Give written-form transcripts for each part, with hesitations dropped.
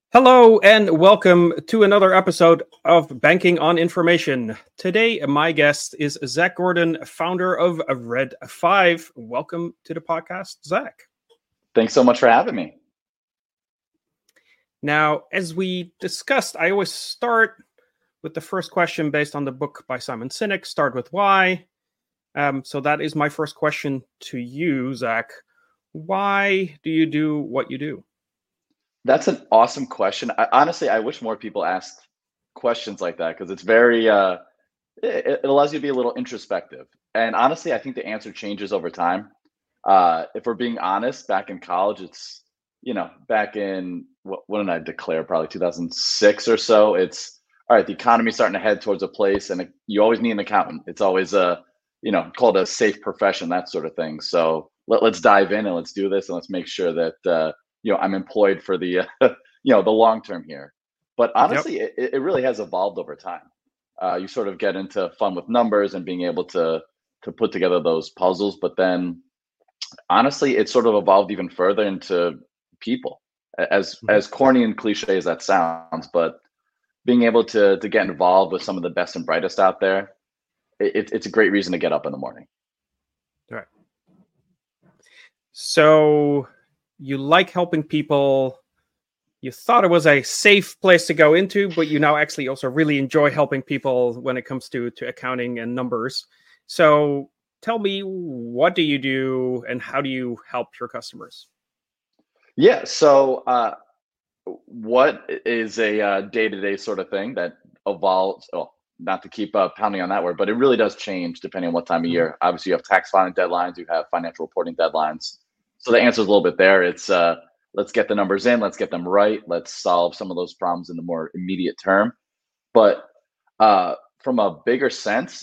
Hello and welcome to another episode of Banking on Information. Today, my guest is Zach Gordon, founder of Red 5. Welcome to the podcast, Zach. Thanks so much for having me. Now, as we discussed, I always start with the first question based on the book by Simon Sinek, Start With Why. So that is my first question to you, Zach. Why do you do what you do? That's an awesome question. Honestly, I wish more people asked questions like that because it's very, it allows you to be a little introspective. And honestly, I think the answer changes over time. If we're being honest, back in college, back in, what did I declare? Probably 2006 or so. It's, all right, the economy's starting to head towards a place and you always need an accountant. It's always called a safe profession, that sort of thing. So let's dive in and let's do this and let's make sure that, I'm employed for the, the long term here. But honestly, it really has evolved over time. You sort of get into fun with numbers and being able to put together those puzzles. But then, honestly, it sort of evolved even further into people. As corny and cliche as that sounds, but being able to get involved with some of the best and brightest out there, it's a great reason to get up in the morning. All right. So you like helping people. You thought it was a safe place to go into, but you now actually also really enjoy helping people when it comes to accounting and numbers. So tell me, what do you do and how do you help your customers? Yeah. So what is a day-to-day sort of thing that evolves? Oh, not to keep pounding on that word, but it really does change depending on what time of year. Obviously, you have tax filing deadlines, you have financial reporting deadlines. So the answer is a little bit there. It's let's get the numbers in, let's get them right, let's solve some of those problems in the more immediate term. But from a bigger sense,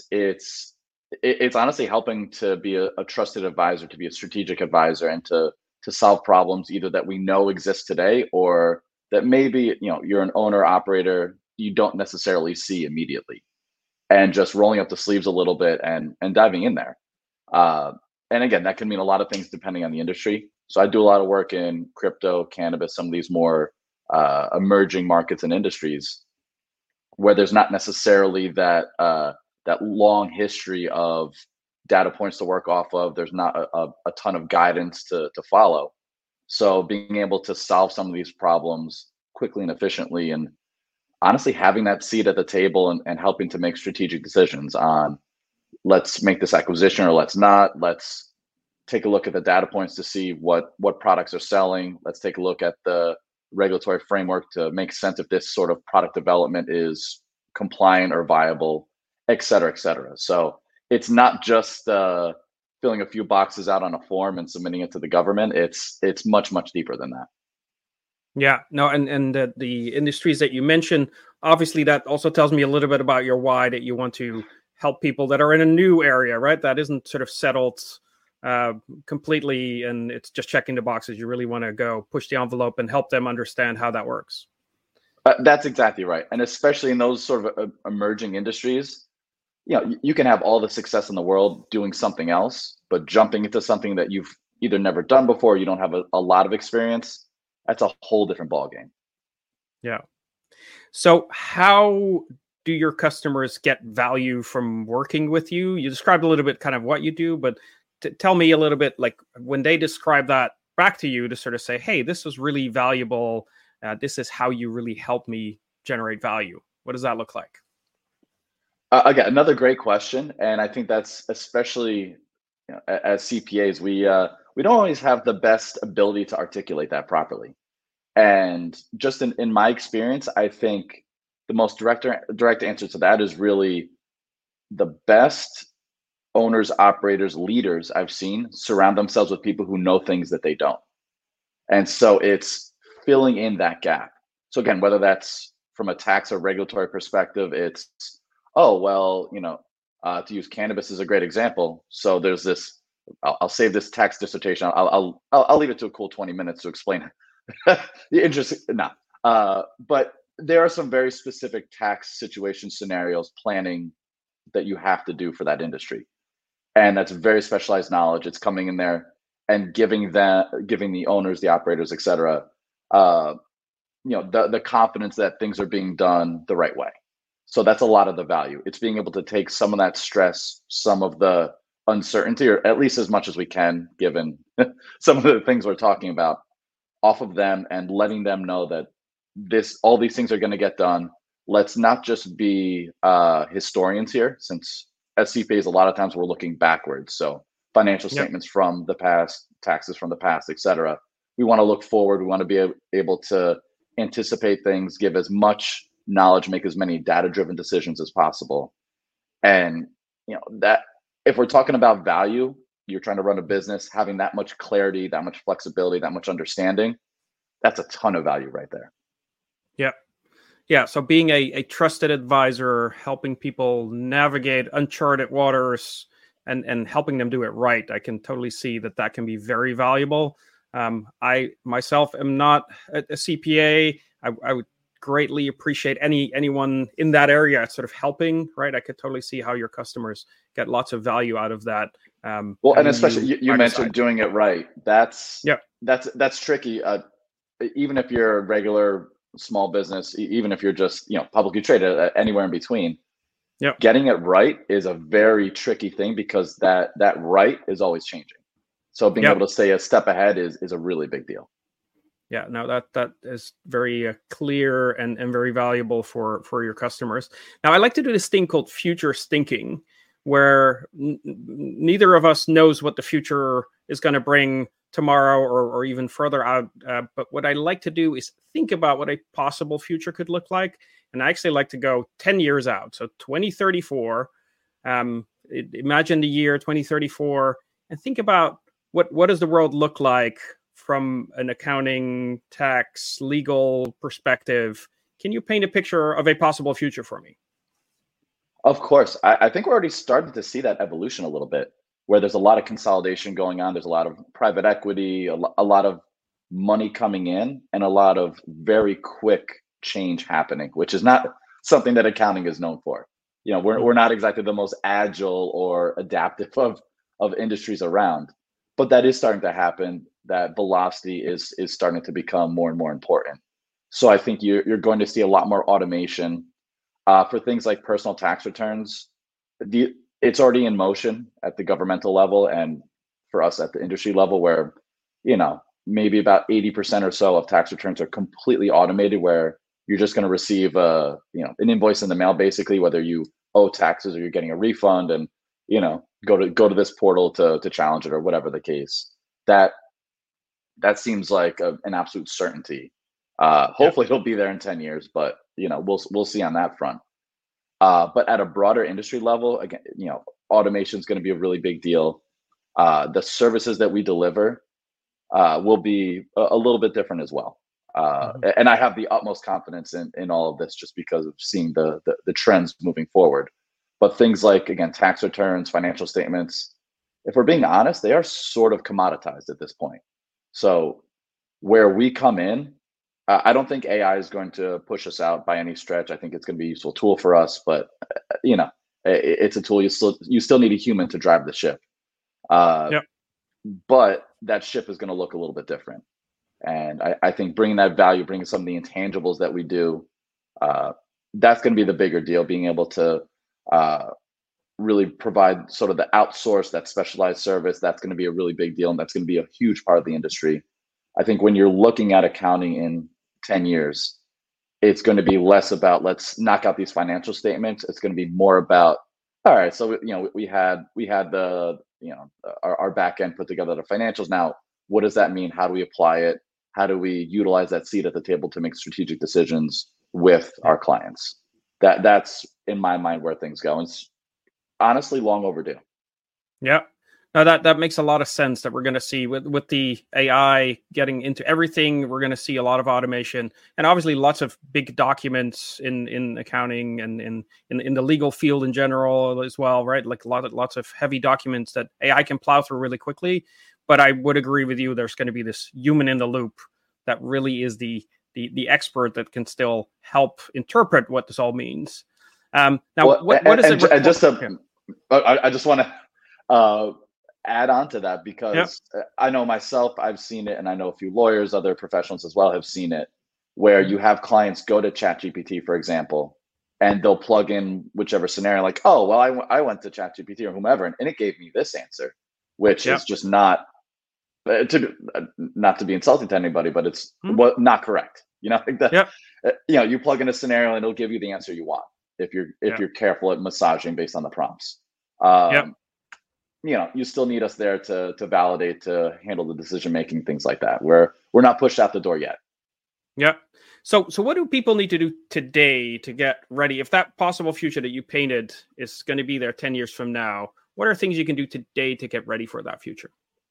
it's honestly helping to be a trusted advisor, to be a strategic advisor, and to solve problems either that we know exist today or that maybe you're an owner operator you don't necessarily see immediately, and just rolling up the sleeves a little bit and diving in there. And again, that can mean a lot of things depending on the industry. So I do a lot of work in crypto, cannabis, some of these more emerging markets and industries where there's not necessarily that long history of data points to work off of. There's not a ton of guidance to follow. So being able to solve some of these problems quickly and efficiently, and honestly having that seat at the table and helping to make strategic decisions on, let's make this acquisition or let's not. Let's take a look at the data points to see what products are selling. Let's take a look at the regulatory framework to make sense if this sort of product development is compliant or viable, et cetera, et cetera. So it's not just filling a few boxes out on a form and submitting it to the government. It's much, much deeper than that. Yeah, no, and the industries that you mentioned, obviously that also tells me a little bit about your why, that you want to help people that are in a new area, right? That isn't sort of settled completely and it's just checking the boxes. You really want to go push the envelope and help them understand how that works. That's exactly right. And especially in those sort of emerging industries, you can have all the success in the world doing something else, but jumping into something that you've either never done before, you don't have a lot of experience, that's a whole different ballgame. Yeah. So how do your customers get value from working with you? You described a little bit kind of what you do, but tell me a little bit, like when they describe that back to you to sort of say, hey, this was really valuable. This is how you really help me generate value. What does that look like? Again, another great question. And I think that's especially as CPAs, we don't always have the best ability to articulate that properly. And just in my experience, I think the most direct answer to that is really the best owners, operators, leaders I've seen surround themselves with people who know things that they don't. And so it's filling in that gap. So again, whether that's from a tax or regulatory perspective, it's, oh, well, to use cannabis as a great example. So there's this, I'll save this tax dissertation. I'll leave it to a cool 20 minutes to explain the interest. No, but there are some very specific tax situation scenarios planning that you have to do for that industry. And that's very specialized knowledge. It's coming in there and giving the owners, the operators, et cetera, the confidence that things are being done the right way. So that's a lot of the value. It's being able to take some of that stress, some of the uncertainty, or at least as much as we can, given some of the things we're talking about, off of them and letting them know that all these things are going to get done. Let's not just be historians here, since as CPAs, a lot of times we're looking backwards. So financial Yep. statements from the past, taxes from the past, et cetera. We want to look forward. We want to be able to anticipate things, give as much knowledge, make as many data-driven decisions as possible. And that if we're talking about value, you're trying to run a business, having that much clarity, that much flexibility, that much understanding, that's a ton of value right there. Yeah. Yeah. So being a trusted advisor, helping people navigate uncharted waters and helping them do it right, I can totally see that can be very valuable. I myself am not a CPA. I would greatly appreciate anyone in that area sort of helping, right? I could totally see how your customers get lots of value out of that. Well, and especially you mentioned doing it right. That's tricky. Even if you're a regular small business, even if you're just publicly traded, anywhere in between, getting it right is a very tricky thing, because that right is always changing. So being able to stay a step ahead is a really big deal. Yeah, no, that is very clear and very valuable for your customers. Now, I like to do this thing called future stinking, where neither of us knows what the future is going to bring tomorrow or even further out. But what I like to do is think about what a possible future could look like. And I actually like to go 10 years out. So 2034, imagine the year 2034 and think about what does the world look like from an accounting, tax, legal perspective. Can you paint a picture of a possible future for me? Of course. I think we're already starting to see that evolution a little bit, where there's a lot of consolidation going on. There's a lot of private equity, a lot of money coming in, and a lot of very quick change happening, which is not something that accounting is known for. We're not exactly the most agile or adaptive of industries around, but that is starting to happen. That velocity is starting to become more and more important. So I think you're going to see a lot more automation for things like personal tax returns. It's already in motion at the governmental level, and for us at the industry level, where maybe about 80% or so of tax returns are completely automated, where you're just going to receive an invoice in the mail, basically, whether you owe taxes or you're getting a refund, and go to this portal to challenge it, or whatever the case. That seems like an absolute certainty. Hopefully it'll be there in 10 years, but we'll see on that front. But at a broader industry level, again, automation is going to be a really big deal. The services that we deliver will be a little bit different as well. And I have the utmost confidence in all of this, just because of seeing the trends moving forward. But things like, again, tax returns, financial statements, if we're being honest, they are sort of commoditized at this point. So where we come in, I don't think AI is going to push us out by any stretch. I think it's going to be a useful tool for us, but it's a tool. You still need a human to drive the ship. But that ship is going to look a little bit different. And I think bringing that value, bringing some of the intangibles that we do, that's going to be the bigger deal. Being able to really provide sort of the outsource, that specialized service, that's going to be a really big deal, and that's going to be a huge part of the industry. I think when you're looking at accounting in 10 years, it's going to be less about let's knock out these financial statements. It's going to be more about, all right, so we had the our back end put together the financials. Now, what does that mean? How do we apply it? How do we utilize that seat at the table to make strategic decisions with our clients? That's in my mind where things go. And it's honestly long overdue. Yeah. No, that makes a lot of sense, that we're going to see with the AI getting into everything. We're going to see a lot of automation, and obviously lots of big documents in accounting and in the legal field in general as well, right? Like lots of heavy documents that AI can plow through really quickly. But I would agree with you. There's going to be this human in the loop that really is the expert that can still help interpret what this all means. Now, what is it? I just want to add on to that, because I know myself, I've seen it, and I know a few lawyers, other professionals as well have seen it. where you have clients go to ChatGPT, for example, and they'll plug in whichever scenario, like, oh, well, I went to ChatGPT or whomever, and it gave me this answer, which is just not not to be insulting to anybody, but it's not correct. I think that you plug in a scenario and it'll give you the answer you want if you're careful at massaging based on the prompts. You still need us there to validate, to handle the decision making, things like that. We're not pushed out the door yet. Yeah. So what do people need to do today to get ready? If that possible future that you painted is going to be there 10 years from now, what are things you can do today to get ready for that future?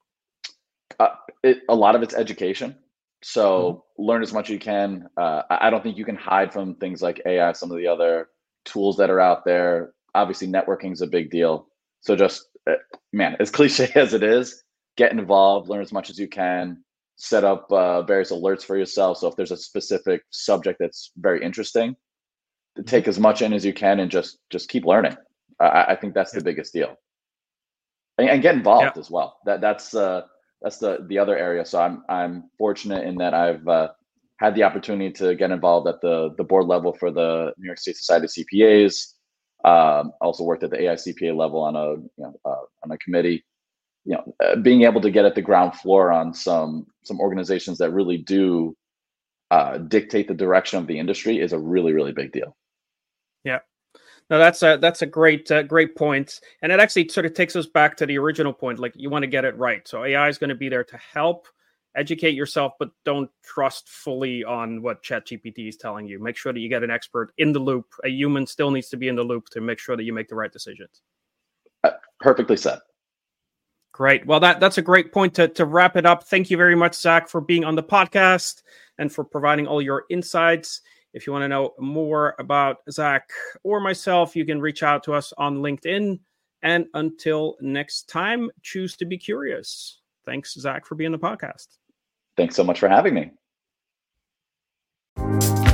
A lot of it's education. So learn as much as you can. I don't think you can hide from things like AI, some of the other tools that are out there. Obviously, networking is a big deal. So just, as cliche as it is, get involved, learn as much as you can, set up various alerts for yourself. So if there's a specific subject that's very interesting, take as much in as you can and just keep learning. I think that's the biggest deal. And get involved as well. That's the other area. So I'm fortunate in that I've had the opportunity to get involved at the board level for the New York State Society of CPAs. Also worked at the AICPA level on a committee. Being able to get at the ground floor on some organizations that really do dictate the direction of the industry is a really, really big deal. Yeah. No, that's a great point, and it actually sort of takes us back to the original point. Like, you want to get it right. So AI is going to be there to help educate yourself, but don't trust fully on what ChatGPT is telling you. Make sure that you get an expert in the loop. A human still needs to be in the loop to make sure that you make the right decisions. Perfectly said. Great. Well, that's a great point to wrap it up. Thank you very much, Zach, for being on the podcast and for providing all your insights. If you want to know more about Zach or myself, you can reach out to us on LinkedIn. And until next time, choose to be curious. Thanks, Zach, for being on the podcast. Thanks so much for having me.